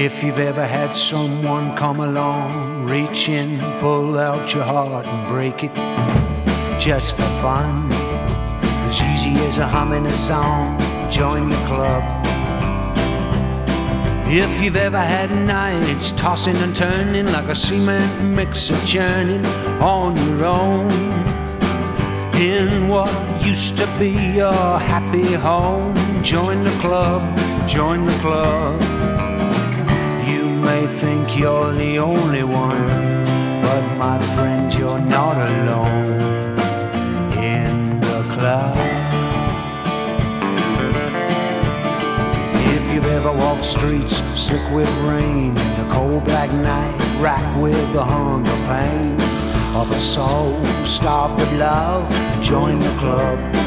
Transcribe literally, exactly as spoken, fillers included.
If you've ever had someone come along, reach in, pull out your heart and break it just for fun, as easy as a humming a song, join the club. If you've ever had nights tossing and turning like a cement mixer churning on your own, in what used to be your happy home, join the club, join the club. You may think you're the only one, but my friend, you're not alone in the club. If you've ever walked streets slick with rain in the cold black night, racked with the hunger pain of a soul starved of love, join the club,